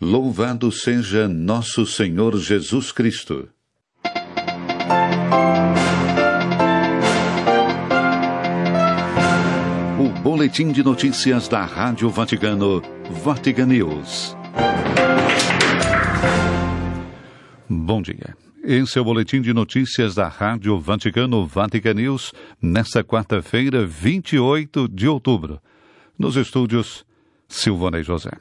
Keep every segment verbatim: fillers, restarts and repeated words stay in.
Louvado seja nosso Senhor Jesus Cristo. O boletim de notícias da Rádio Vaticano, Vatican News. Bom dia. Esse é o boletim de notícias da Rádio Vaticano, Vatican News, nesta quarta-feira, vinte e oito de outubro. Nos estúdios, Silvana José.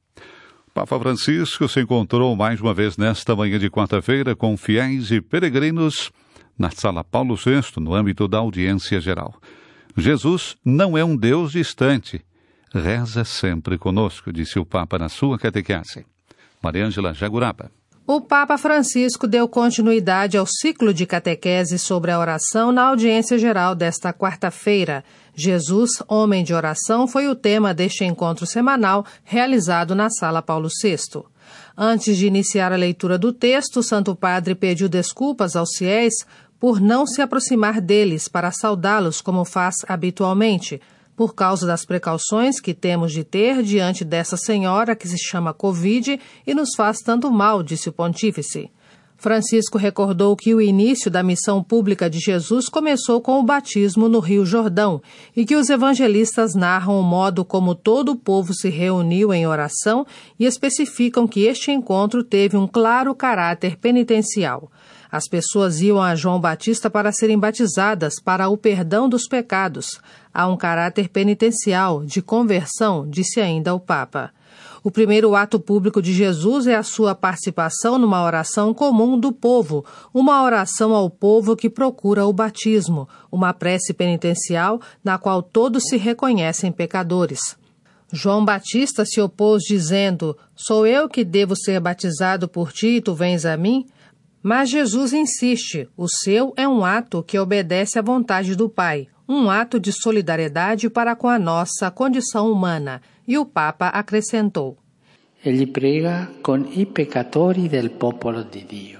Papa Francisco se encontrou mais uma vez nesta manhã de quarta-feira com fiéis e peregrinos na Sala Paulo sexto, no âmbito da audiência geral. Jesus não é um Deus distante. Reza sempre conosco, disse o Papa na sua catequese. Mariângela Jaguraba. O Papa Francisco deu continuidade ao ciclo de catequese sobre a oração na audiência geral desta quarta-feira. Jesus, homem de oração, foi o tema deste encontro semanal realizado na Sala Paulo sexto. Antes de iniciar a leitura do texto, o Santo Padre pediu desculpas aos fiéis por não se aproximar deles para saudá-los como faz habitualmente, por causa das precauções que temos de ter diante dessa senhora que se chama Covid e nos faz tanto mal, disse o pontífice. Francisco recordou que o início da missão pública de Jesus começou com o batismo no Rio Jordão e que os evangelistas narram o modo como todo o povo se reuniu em oração e especificam que este encontro teve um claro caráter penitencial. As pessoas iam a João Batista para serem batizadas para o perdão dos pecados. Há um caráter penitencial, de conversão, disse ainda o Papa. O primeiro ato público de Jesus é a sua participação numa oração comum do povo, uma oração ao povo que procura o batismo, uma prece penitencial na qual todos se reconhecem pecadores. João Batista se opôs dizendo: "Sou eu que devo ser batizado por ti e tu vens a mim?" Mas Jesus insiste, o seu é um ato que obedece à vontade do Pai, um ato de solidariedade para com a nossa condição humana. E o Papa acrescentou: Egli prega con i peccatori del popolo di Dio.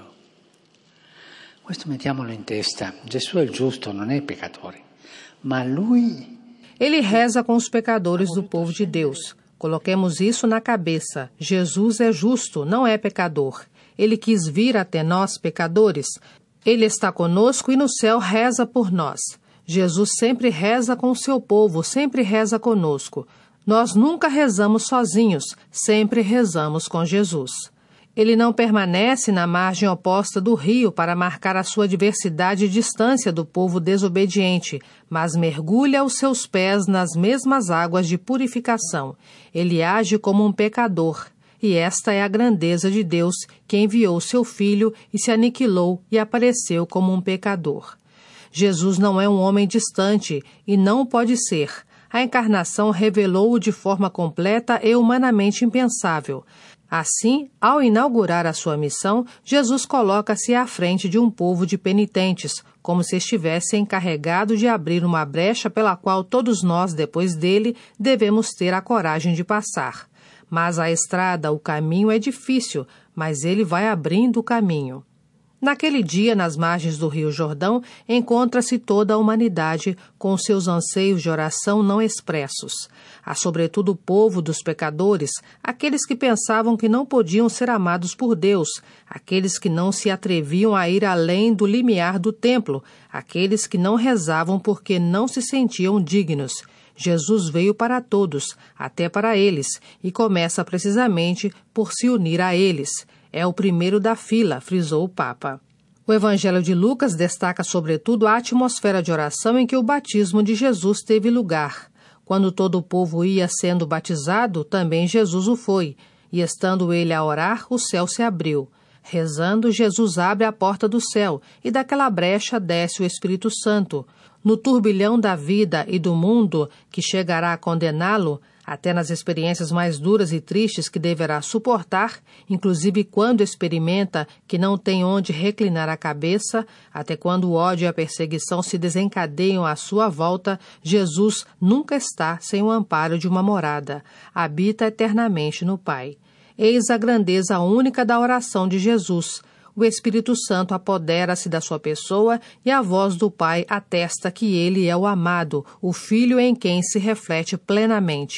Questo mettiamolo in testa. Gesù è il giusto, non è il peccatore. Ma lui... Ele reza com os pecadores do povo de Deus. Coloquemos isso na cabeça. Jesus é justo, não é pecador. Ele quis vir até nós, pecadores. Ele está conosco e no céu reza por nós. Jesus sempre reza com o seu povo, sempre reza conosco. Nós nunca rezamos sozinhos, sempre rezamos com Jesus. Ele não permanece na margem oposta do rio para marcar a sua diversidade e distância do povo desobediente, mas mergulha os seus pés nas mesmas águas de purificação. Ele age como um pecador. E esta é a grandeza de Deus, que enviou seu Filho e se aniquilou e apareceu como um pecador. Jesus não é um homem distante e não pode ser. A encarnação revelou-o de forma completa e humanamente impensável. Assim, ao inaugurar a sua missão, Jesus coloca-se à frente de um povo de penitentes, como se estivesse encarregado de abrir uma brecha pela qual todos nós, depois dele, devemos ter a coragem de passar. Mas a estrada, o caminho é difícil, mas ele vai abrindo o caminho. Naquele dia, nas margens do Rio Jordão, encontra-se toda a humanidade com seus anseios de oração não expressos. Há sobretudo o povo dos pecadores, aqueles que pensavam que não podiam ser amados por Deus, aqueles que não se atreviam a ir além do limiar do templo, aqueles que não rezavam porque não se sentiam dignos. Jesus veio para todos, até para eles, e começa precisamente por se unir a eles. É o primeiro da fila, frisou o Papa. O Evangelho de Lucas destaca sobretudo a atmosfera de oração em que o batismo de Jesus teve lugar. Quando todo o povo ia sendo batizado, também Jesus o foi, e estando ele a orar, o céu se abriu. Rezando, Jesus abre a porta do céu, e daquela brecha desce o Espírito Santo. No turbilhão da vida e do mundo que chegará a condená-lo, até nas experiências mais duras e tristes que deverá suportar, inclusive quando experimenta que não tem onde reclinar a cabeça, até quando o ódio e a perseguição se desencadeiam à sua volta, Jesus nunca está sem o amparo de uma morada, habita eternamente no Pai. Eis a grandeza única da oração de Jesus. O Espírito Santo apodera-se da sua pessoa e a voz do Pai atesta que ele é o amado, o Filho em quem se reflete plenamente.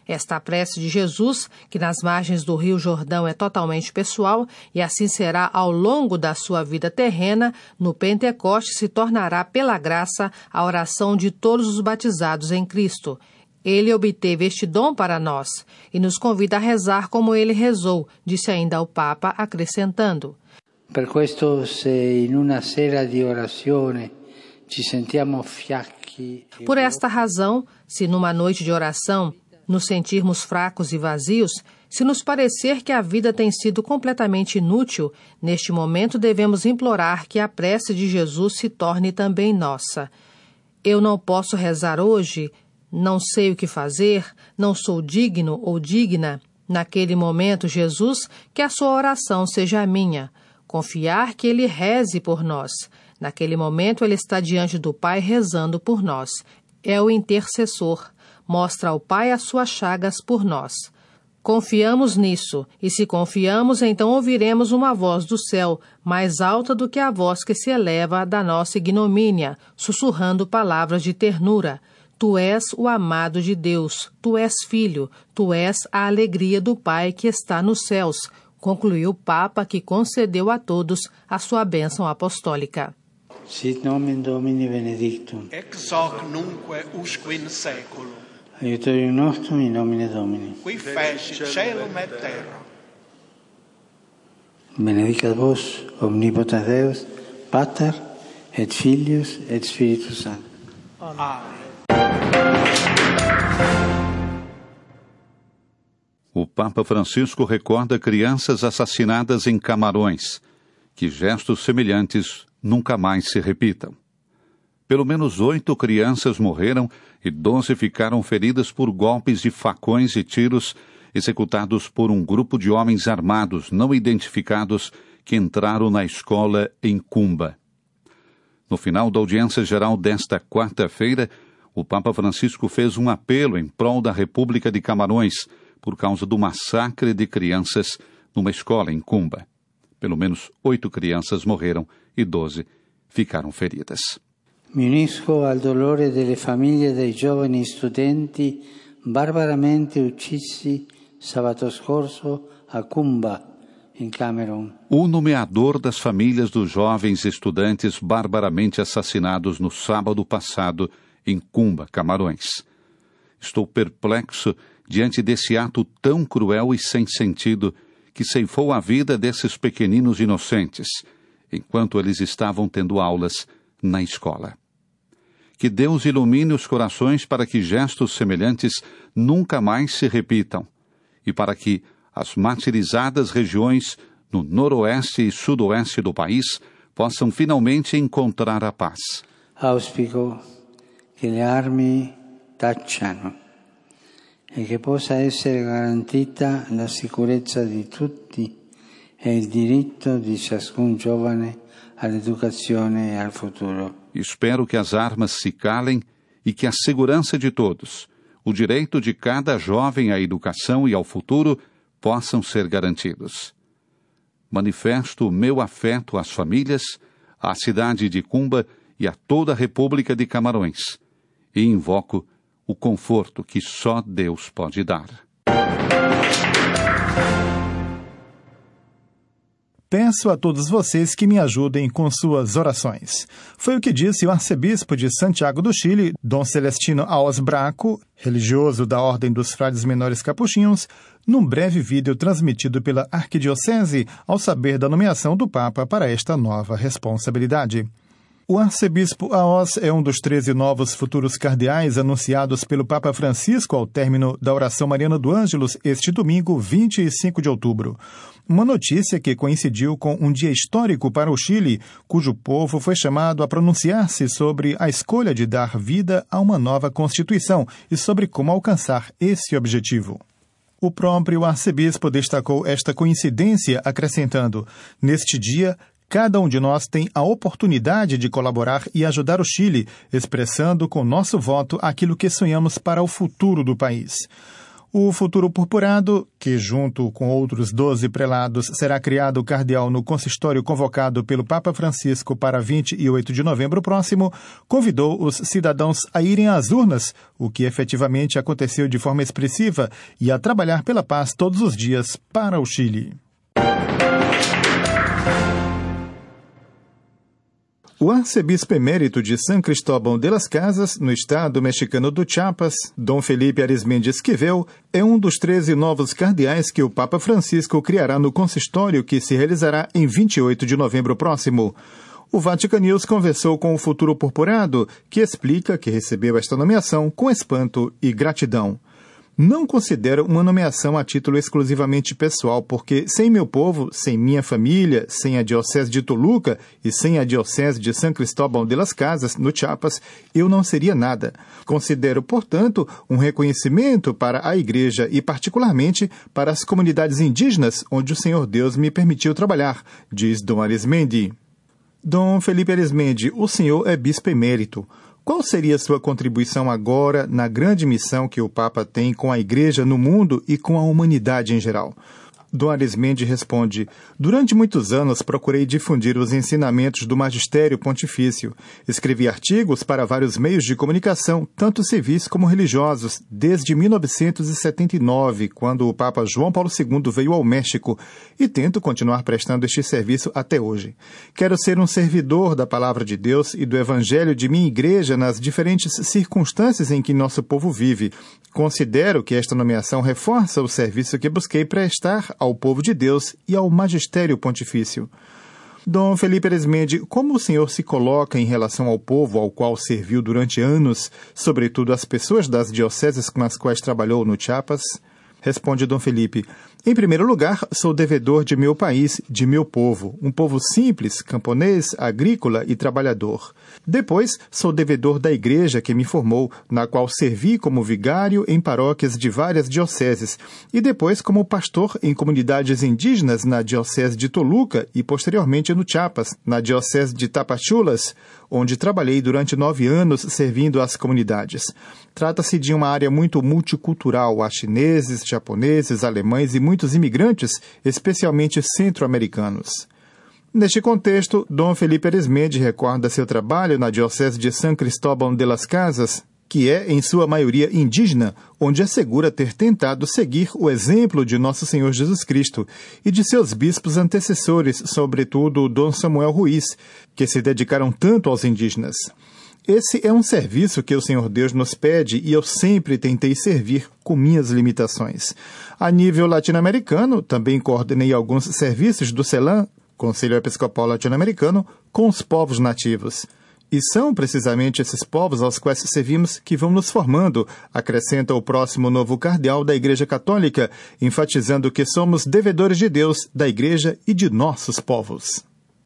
Esta prece de Jesus, que nas margens do Rio Jordão é totalmente pessoal, e assim será ao longo da sua vida terrena, no Pentecoste se tornará, pela graça, a oração de todos os batizados em Cristo. Ele obteve este dom para nós e nos convida a rezar como ele rezou, disse ainda o Papa, acrescentando. Per questo, se in una sera di orazione ci sentiamo fiacchi... Por esta razão, se numa noite de oração nos sentirmos fracos e vazios, se nos parecer que a vida tem sido completamente inútil, neste momento devemos implorar que a prece de Jesus se torne também nossa. Eu não posso rezar hoje, não sei o que fazer, não sou digno ou digna. Naquele momento, Jesus, que a sua oração seja a minha. Confiar que Ele reze por nós. Naquele momento, Ele está diante do Pai rezando por nós. É o intercessor. Mostra ao Pai as suas chagas por nós. Confiamos nisso, e se confiamos, então ouviremos uma voz do céu, mais alta do que a voz que se eleva da nossa ignomínia, sussurrando palavras de ternura. Tu és o amado de Deus, tu és filho, tu és a alegria do Pai que está nos céus, concluiu o Papa, que concedeu a todos a sua bênção apostólica. Sit nomen Domini benedictum. Ex hoc nunque usque in seculum. Aiutorium nostrum in nomine Domini. Qui fecit caelum et terra. Benedicat vos, omnipotens Deus, Pater, et Filius, et Spiritus Sanctus. Amen. O Papa Francisco recorda crianças assassinadas em Camarões, que gestos semelhantes nunca mais se repitam. Pelo menos oito crianças morreram e doze ficaram feridas por golpes de facões e tiros executados por um grupo de homens armados não identificados que entraram na escola em Cumba. No final da audiência geral desta quarta-feira, o Papa Francisco fez um apelo em prol da República de Camarões por causa do massacre de crianças numa escola em Cumba. Pelo menos oito crianças morreram e doze ficaram feridas. Mi unisco al dolore delle famiglie dei giovani studenti barbaramente uccisi sabato scorso a Cumba, em Camerun. Uno-me à dor das famílias dos jovens estudantes barbaramente assassinados no sábado passado em Cumba, Camarões. Estou perplexo diante desse ato tão cruel e sem sentido que ceifou a vida desses pequeninos inocentes, enquanto eles estavam tendo aulas na escola. Que Deus ilumine os corações para que gestos semelhantes nunca mais se repitam e para que as martirizadas regiões no noroeste e sudoeste do país possam finalmente encontrar a paz. Auspico che le armi tacciano e che possa essere garantita la sicurezza di tutti e il diritto di ciascun giovane all'educazione e al futuro. Espero que as armas se calem e que a segurança de todos, o direito de cada jovem à educação e ao futuro possam ser garantidos. Manifesto o meu afeto às famílias, à cidade de Cumba e a toda a República de Camarões, e invoco o conforto que só Deus pode dar. Peço a todos vocês que me ajudem com suas orações. Foi o que disse o arcebispo de Santiago do Chile, Dom Celestino Aos Braco, religioso da Ordem dos Frades Menores Capuchinhos, num breve vídeo transmitido pela Arquidiocese ao saber da nomeação do Papa para esta nova responsabilidade. O arcebispo Aos é um dos treze novos futuros cardeais anunciados pelo Papa Francisco ao término da oração mariana do Ângelus este domingo, vinte e cinco de outubro. Uma notícia que coincidiu com um dia histórico para o Chile, cujo povo foi chamado a pronunciar-se sobre a escolha de dar vida a uma nova Constituição e sobre como alcançar esse objetivo. O próprio arcebispo destacou esta coincidência, acrescentando: neste dia, cada um de nós tem a oportunidade de colaborar e ajudar o Chile, expressando com nosso voto aquilo que sonhamos para o futuro do país. O futuro purpurado, que junto com outros doze prelados será criado cardeal no consistório convocado pelo Papa Francisco para vinte e oito de novembro próximo, convidou os cidadãos a irem às urnas, o que efetivamente aconteceu de forma expressiva, e a trabalhar pela paz todos os dias para o Chile. O arcebispo emérito de San Cristóbal de las Casas, no estado mexicano do Chiapas, Dom Felipe Arizmendi Esquivel, é um dos treze novos cardeais que o Papa Francisco criará no consistório que se realizará em vinte e oito de novembro próximo. O Vatican News conversou com o futuro purpurado, que explica que recebeu esta nomeação com espanto e gratidão. Não considero uma nomeação a título exclusivamente pessoal, porque sem meu povo, sem minha família, sem a Diocese de Toluca e sem a Diocese de San Cristóbal de las Casas, no Chiapas, eu não seria nada. Considero, portanto, um reconhecimento para a Igreja e, particularmente, para as comunidades indígenas onde o Senhor Deus me permitiu trabalhar, diz Dom Arizmendi. Dom Felipe Arizmendi, o senhor é bispo emérito. Qual seria sua contribuição agora na grande missão que o Papa tem com a Igreja no mundo e com a humanidade em geral? Dom Arizmendi responde: durante muitos anos procurei difundir os ensinamentos do magistério pontifício. Escrevi artigos para vários meios de comunicação, tanto civis como religiosos, desde mil novecentos e setenta e nove, quando o Papa João Paulo segundo veio ao México, e tento continuar prestando este serviço até hoje. Quero ser um servidor da Palavra de Deus e do Evangelho de minha Igreja nas diferentes circunstâncias em que nosso povo vive. Considero que esta nomeação reforça o serviço que busquei prestar ao povo de Deus e ao magistério pontifício. Dom Felipe Arizmendi, como o senhor se coloca em relação ao povo ao qual serviu durante anos, sobretudo as pessoas das dioceses com as quais trabalhou no Chiapas? Responde Dom Felipe: em primeiro lugar, sou devedor de meu país, de meu povo, um povo simples, camponês, agrícola e trabalhador. Depois, sou devedor da igreja que me formou, na qual servi como vigário em paróquias de várias dioceses, e depois como pastor em comunidades indígenas na diocese de Toluca e posteriormente no Chiapas, na diocese de Tapachulas, onde trabalhei durante nove anos servindo às comunidades. Trata-se de uma área muito multicultural. Há chineses, japoneses, alemães e muitos imigrantes, especialmente centro-americanos. Neste contexto, Dom Felipe Arizmendi recorda seu trabalho na Diocese de San Cristóbal de las Casas, que é, em sua maioria, indígena, onde assegura ter tentado seguir o exemplo de Nosso Senhor Jesus Cristo e de seus bispos antecessores, sobretudo Dom Samuel Ruiz, que se dedicaram tanto aos indígenas. Esse é um serviço que o Senhor Deus nos pede e eu sempre tentei servir com minhas limitações. A nível latino-americano, também coordenei alguns serviços do CELAM, Conselho Episcopal Latino-Americano, com os povos nativos. E são precisamente esses povos aos quais servimos que vão nos formando, acrescenta o próximo novo cardeal da Igreja Católica, enfatizando que somos devedores de Deus, da Igreja e de nossos povos.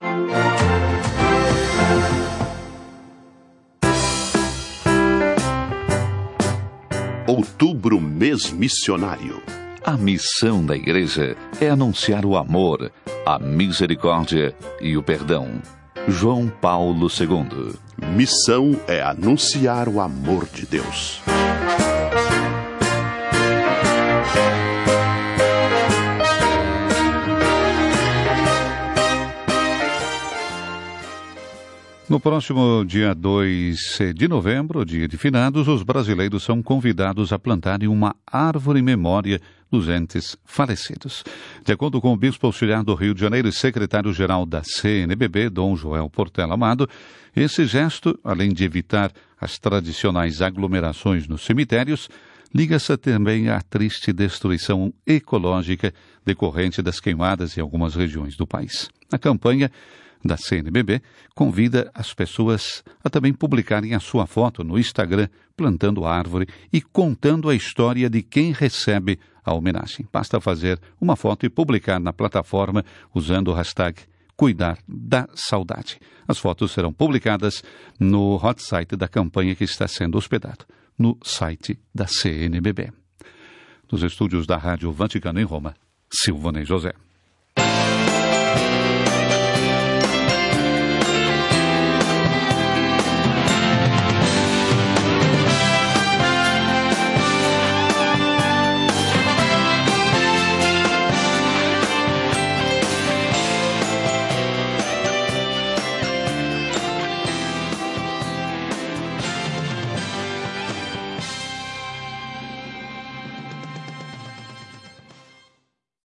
Outubro, mês missionário. A missão da Igreja é anunciar o amor, a misericórdia e o perdão. João Paulo segundo. Missão é anunciar o amor de Deus. No próximo dia dois de novembro, dia de finados, os brasileiros são convidados a plantarem uma árvore em memória dos entes falecidos. De acordo com o bispo auxiliar do Rio de Janeiro e secretário-geral da C N B B, Dom Joel Portela Amado, esse gesto, além de evitar as tradicionais aglomerações nos cemitérios, liga-se também à triste destruição ecológica decorrente das queimadas em algumas regiões do país. A campanha da C N B B convida as pessoas a também publicarem a sua foto no Instagram, plantando a árvore e contando a história de quem recebe a homenagem. Basta fazer uma foto e publicar na plataforma usando o hashtag Cuidar da Saudade. As fotos serão publicadas no hot site da campanha que está sendo hospedado no site da C N B B. Nos estúdios da Rádio Vaticano em Roma, Silvana e José.